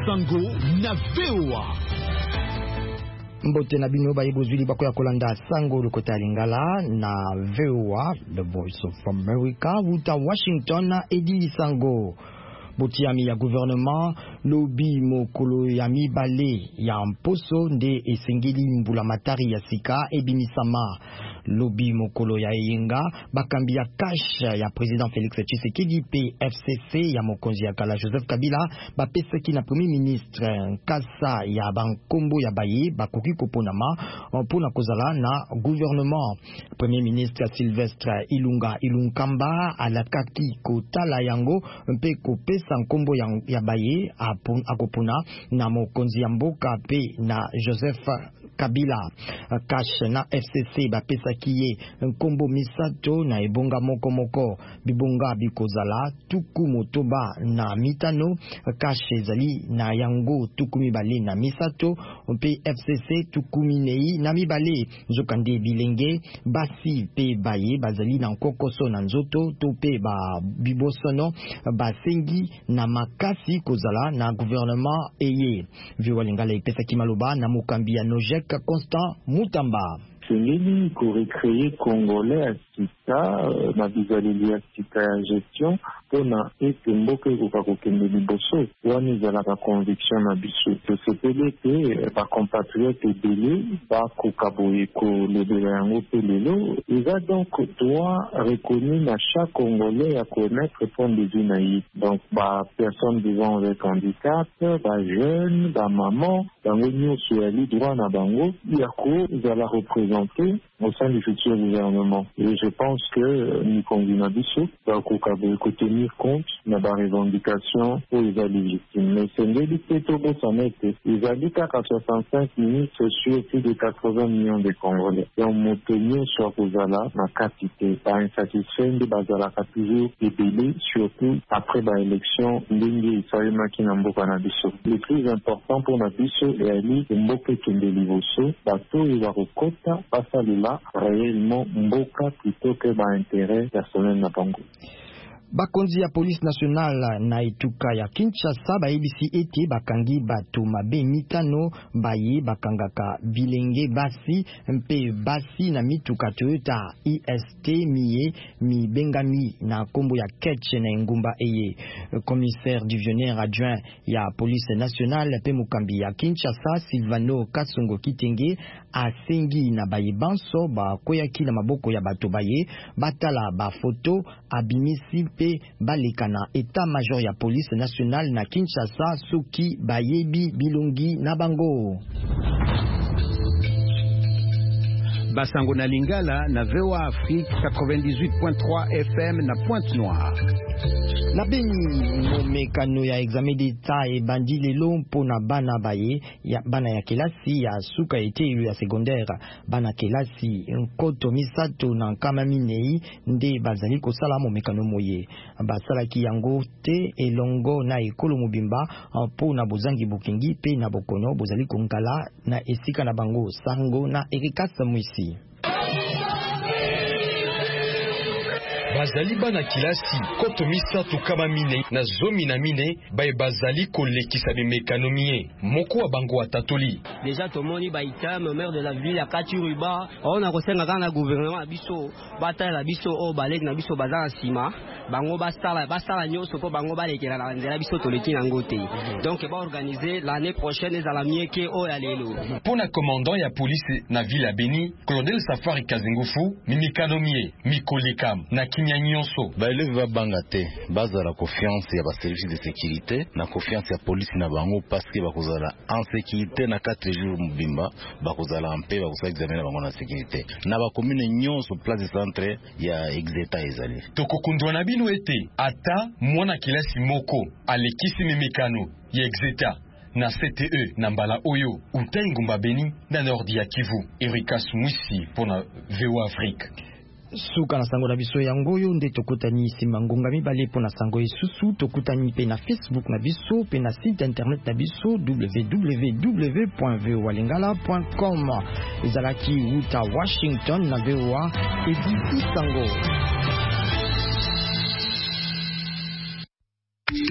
Sango na VOA. Mbote na bino ba ibozuli bako ya kolanda Sango lokota lingala na VOA, the voice of America, wuta Washington na Edi Sango. Botiami ya gouvernement lobi mokolo ya mibale ya mposo nde esengeli mbula matari ya sika ebimisama. Lobi mokolo ya eyenga bakambi ya cash ya president Félix Tshisekedi pe FCC ya mokonzi ya kala Joseph Kabila bapesaki na premier ministre kasa ya bankombo ya baye bakoki koponama mpona kozala na gouvernement. Premier ministre Sylvestre Ilunkamba alakaki kotala yango mpe kopesa nkombo ya baye akopona na mokonzi ya mboka pe na Joseph Kabila. Cash na FCC bapesaki ye nkombo misato na ebonga moko bibonga bikozala tuku motoba na mitano. Cash ezali na yango tuku mibale na misato mpe FCC tuku minei na mibale. Nzokande bilenge basi pe baye bazali na nkokoso na nzoto to pe ba bibosono basengi na makasi kozala na gouvernement eye. Viwa lingala ipesaki maloba na mokambi ya Nojek Constant Mutamba. Sengeli korecréer congolais à sika na visualiser sika ya gestion pona ete mboka ekoka kokende liboso wana ezalaka conviction na biso tosepeli ete bacompatriote ebele bakoka boye kolobela yango mpe lelo eza donc droit reconnu na chaque congolais ya connaître point de vue na ye. Donc bapersone vivant avec handicap, bajeune, bamaman, bango nyonso yali droit na bango ya kozala représenter au sein du futur gouvernement. Et je pense que Nikongi Nabiso va tenir compte de la revendication pour les légitimes. Mais c'est l'élite s'en ils habitent à 65 ministres sur plus de 80 millions de Congolais. Et on montagne sur Kozala, ma quantité, par insatisfait de Bazala a toujours débélé, surtout après l'élection l'Indy Saïmaki Namboka Nabiso. Le plus important pour Nabiso est aller de Mboke Kendelivoso, bateau et Warokota, pas ça là réellement mboka plutôt que intérêt personnel na bango. Bakonzi ya police nationale na etuka ya Kinshasa baibisi ete bakangi bato mabe mitano baye bakangaka bilenge basi mpe basi na mituka Toyota IST miye mi bengami na kombo ya Ketch na ngumba eye. Commissaire divisionnaire adjoint ya police nationale pe mukambi ya Kinshasa Silvano Kasongo Kitenge asengi na baye banso bakoyaki na maboko ya bato baye batala ba photo abimisi baleka na état-major ya police nationale na Kinshasa soki bayebi bilongi na bango. Basango na Lingala na VOA Afrique 98.3 FM na Pointe-Noire. Na beni momekano ya examen d'etat e bandi lelo mpona bana baye ya bana ya kelasi ya suka ete ya secondaire bana kelasi nkoto misato na nkama minei nde bazali kosala momekano moye basalaki yango te elongo na ekolo mobimba mpona bozangi bukingi pe na bokono bozali kongala na esika na bango Sango na Erikasa Mwisi. Bazali bana kilasi koto misato kama mine na zomi na mine baye bazali kolekisa bimekanomie moko wa bango wa tatoli. Déjà tomoni baita maire de la ville ya Katiruba on a kosenga kana gouvernement biso batala biso o balek na biso bazana sima bango basala nyoso po bango balekela na nzela biso toleki na ngote. Donc ba organiser l'année prochaine ezala mieke o ya lelo. Pona commandant ya police na ville ya Beni, colonel Safari Kazingufu, mimikanomie mikolekam na nyonso baelevi babanga te bazala confiance ya ba service de sécurité na confiance ya police na bango parce que bakozala en sécurité na 4 jours mobimba bakozala en paix bakozala examiner bango na sécurité na ba commune nyonso place centre ya exeta ezali tokokundwa na bino ete ata mwana kilasi moko alekisi mimekano ya exeta na CTE na mbala oyo utai ngumba Beni na nordi ya Kivu. Erikas Mwisi pona VOA Afrique. Suka na sango na biso yangoyo nde tokutani sima ngonga mibale pona sango isusu tokutani pe na Facebook na biso pe na site internet na biso www.voalingala.com. Ezalaki uta Washington na VOA Edi Sango.